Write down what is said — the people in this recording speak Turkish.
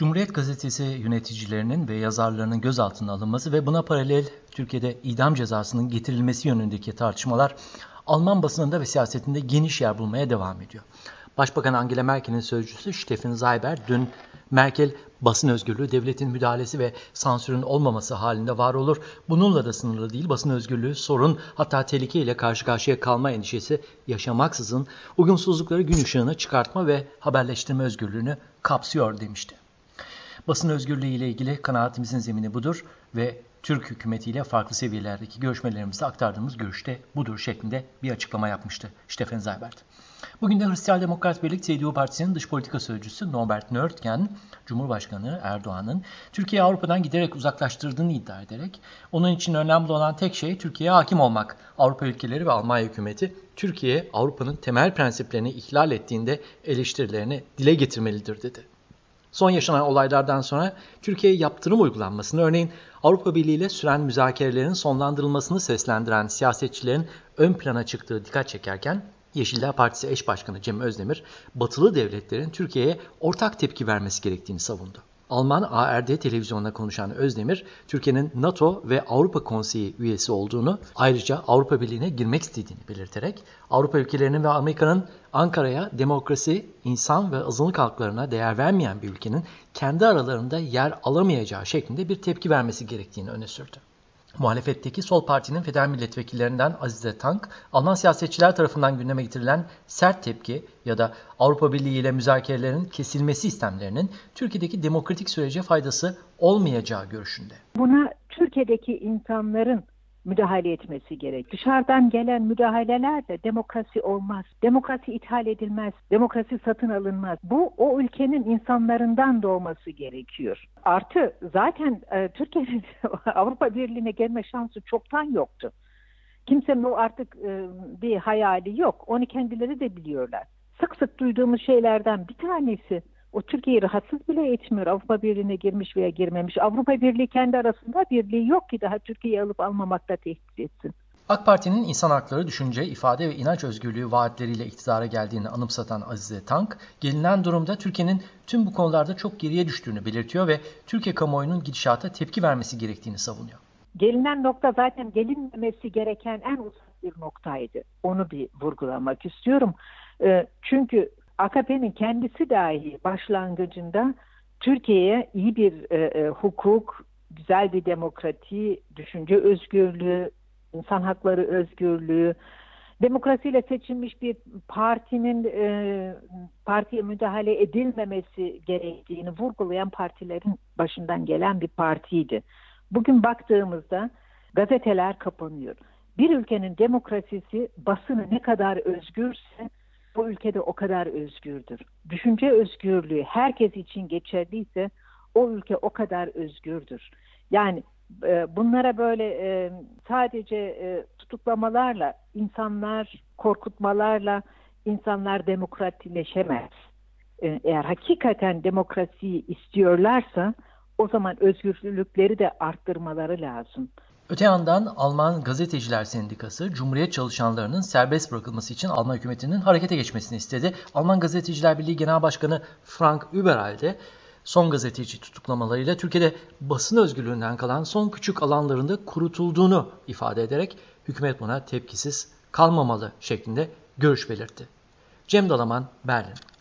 Cumhuriyet Gazetesi yöneticilerinin ve yazarlarının gözaltına alınması ve buna paralel Türkiye'de idam cezasının getirilmesi yönündeki tartışmalar Alman basınında ve siyasetinde geniş yer bulmaya devam ediyor. Başbakan Angela Merkel'in sözcüsü Steffen Seibert dün Merkel basın özgürlüğü devletin müdahalesi ve sansürün olmaması halinde var olur. Bununla da sınırlı değil, basın özgürlüğü sorun, hatta tehlikeyle karşı karşıya kalma endişesi yaşamaksızın uyumsuzlukları gün ışığına çıkartma ve haberleştirme özgürlüğünü kapsıyor demişti. Basın özgürlüğü ile ilgili kanaatimizin zemini budur ve Türk hükümetiyle farklı seviyelerdeki görüşmelerimizde aktardığımız görüşte budur şeklinde bir açıklama yapmıştı Steffen Seibert. Bugün de Hristiyan Demokrat Birlik CDU Partisi'nin dış politika sözcüsü Norbert Nördgen, Cumhurbaşkanı Erdoğan'ın Türkiye'yi Avrupa'dan giderek uzaklaştırdığını iddia ederek onun için önemli olan tek şey Türkiye'ye hakim olmak. Avrupa ülkeleri ve Almanya hükümeti Türkiye Avrupa'nın temel prensiplerini ihlal ettiğinde eleştirilerini dile getirmelidir dedi. Son yaşanan olaylardan sonra Türkiye'ye yaptırım uygulanmasını, örneğin Avrupa Birliği ile süren müzakerelerin sonlandırılmasını seslendiren siyasetçilerin ön plana çıktığı dikkat çekerken, Yeşiller Partisi eş başkanı Cem Özdemir, batılı devletlerin Türkiye'ye ortak tepki vermesi gerektiğini savundu. Alman ARD televizyonuna konuşan Özdemir, Türkiye'nin NATO ve Avrupa Konseyi üyesi olduğunu, ayrıca Avrupa Birliği'ne girmek istediğini belirterek, Avrupa ülkelerinin ve Amerika'nın Ankara'ya demokrasi, insan ve azınlık haklarına değer vermeyen bir ülkenin kendi aralarında yer alamayacağı şeklinde bir tepki vermesi gerektiğini öne sürdü. Muhalefetteki Sol Parti'nin federal milletvekillerinden Azize Tank, Alman siyasetçiler tarafından gündeme getirilen sert tepki ya da Avrupa Birliği ile müzakerelerin kesilmesi istemlerinin Türkiye'deki demokratik sürece faydası olmayacağı görüşünde. Buna Türkiye'deki insanların müdahale etmesi gerek. Dışarıdan gelen müdahalelerle demokrasi olmaz. Demokrasi ithal edilmez. Demokrasi satın alınmaz. Bu o ülkenin insanlarından doğması gerekiyor. Artı zaten Türkiye'nin Avrupa Birliği'ne gelme şansı çoktan yoktu. Kimsenin o artık bir hayali yok. Onu kendileri de biliyorlar. Sık sık duyduğumuz şeylerden bir tanesi, o Türkiye'yi rahatsız bile etmiyor. Avrupa Birliği'ne girmiş veya girmemiş. Avrupa Birliği kendi arasında birliği yok ki daha Türkiye'yi alıp almamakla tehdit etsin. AK Parti'nin insan hakları, düşünce, ifade ve inanç özgürlüğü vaatleriyle iktidara geldiğini anımsatan Azize Tank, gelinen durumda Türkiye'nin tüm bu konularda çok geriye düştüğünü belirtiyor ve Türkiye kamuoyunun gidişata tepki vermesi gerektiğini savunuyor. Gelinen nokta zaten gelinmemesi gereken en uzak bir noktaydı. Onu bir vurgulamak istiyorum. Çünkü AKP'nin kendisi dahi başlangıcında Türkiye'ye iyi bir hukuk, güzel bir demokrasi, düşünce özgürlüğü, insan hakları özgürlüğü, demokrasiyle seçilmiş bir partinin partiye müdahale edilmemesi gerektiğini vurgulayan partilerin başından gelen bir partiydi. Bugün baktığımızda gazeteler kapanıyor. Bir ülkenin demokrasisi, basını ne kadar özgürse bu ülkede o kadar özgürdür. Düşünce özgürlüğü herkes için geçerliyse o ülke o kadar özgürdür. Yani bunlara böyle sadece tutuklamalarla, korkutmalarla insanlar demokratikleşemez. Eğer hakikaten demokrasiyi istiyorlarsa o zaman özgürlükleri de arttırmaları lazım. Öte yandan Alman Gazeteciler Sendikası, Cumhuriyet çalışanlarının serbest bırakılması için Alman hükümetinin harekete geçmesini istedi. Alman Gazeteciler Birliği Genel Başkanı Frank Überall de son gazeteci tutuklamalarıyla Türkiye'de basın özgürlüğünden kalan son küçük alanlarında kurutulduğunu ifade ederek hükümet buna tepkisiz kalmamalı şeklinde görüş belirtti. Cem Dalaman, Berlin.